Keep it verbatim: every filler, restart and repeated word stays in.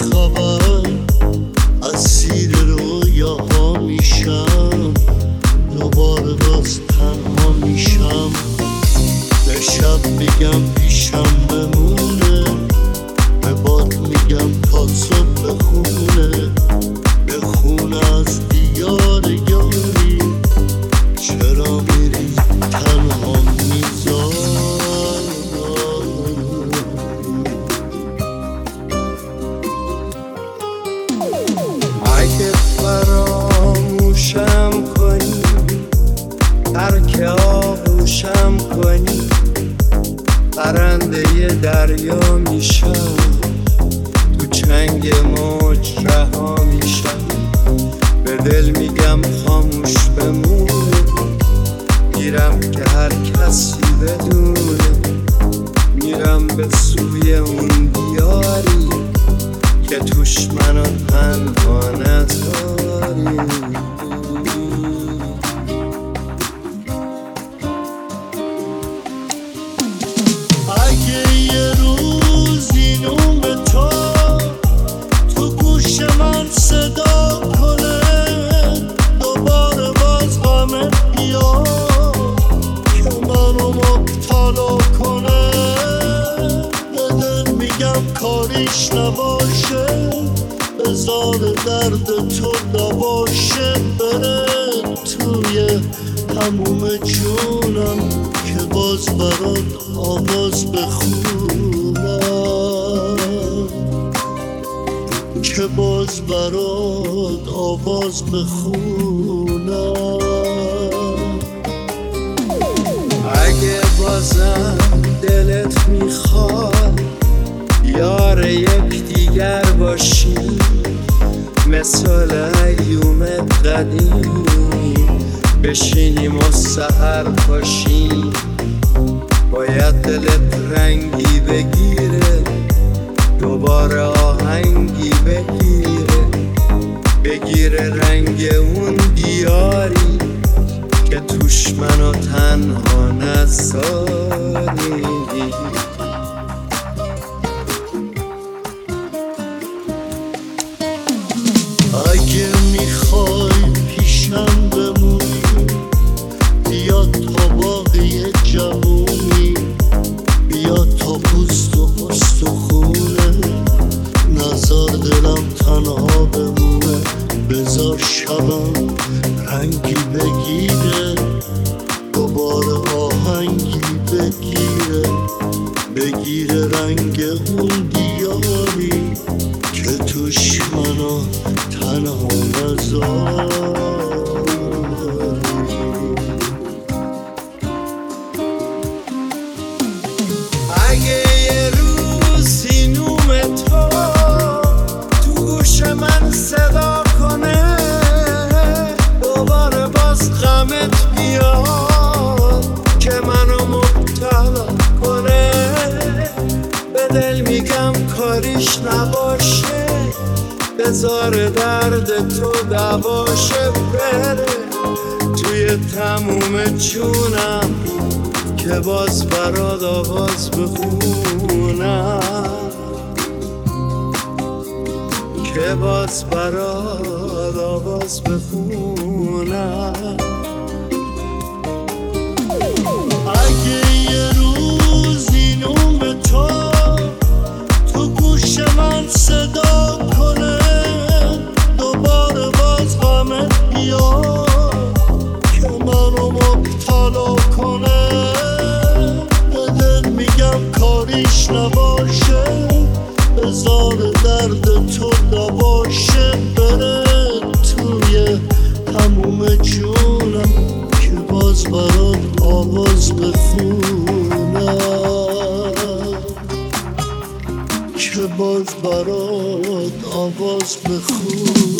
خبر اسیر رویاها میشم، دوباره باز تنها میشم. به شب میگم پیشم بمونه، به باد میگم تا صبح بخونه، بخونه از دیار یاری. چرا میری تنها میذاری؟ اگه فراموشم کنی، ترک آغوشم کنی، پرنده دریا میشم، تو چنگ موج رها میشم. به دل میگم خاموش بمونه، میرم که هر کسی بدونه، میرم به سوی اون دیاری که توش منو تنها نذاری. اگه یه روزی نوم تو تو گوش من صدا کنه، دوباره باز غمت بیاد که منو مبتلا کنه، به دل میگم کاریش نباشه، بذار درد تو نباشه، بره توی تموم جونم که باز برات آواز بخونم، که باز برات آواز بخونم. اگه بازم دلت میخواد یار یک دیگر باشی، مثل ایوم قدیم بشینیم و سحر پاشیم، باید دلت رنگی بگیره، دوباره آهنگی بگیره، بگیره رنگ اون دیاری که توش منو تنها نذاری. اگه میخوای پیشم بمونی، بیا تا باقی جوونی، بیا تا پوست و استخونه، نذار دلم تنها بمونه، بذار شبم رنگی بگیره، دوباره آهنگی بگیره، بگیره رنگ اون دیاری که توش منو تنها نذاری. اگه یه روزی نوم تو تو گوش من صدا کنه، دوباره باز غمت بیاد که منو مبتلا کنه، به دل میگم کاریش نباشه، بذار درد تو دواشه، بره توی تموم جونم که باز برات آواز بخونم، که باز برات آواز بخونم. اگه یه روزی نوم تو تو گوش من صدا کنه، دوباره باز غمت بیاد که منو مبتلا کنه، به دل میگم کاریش نباشه، بذار درد تو نباشه، بره توی تموم جونم که باز برات آواز بخونم، که باز برات آواز بخونم.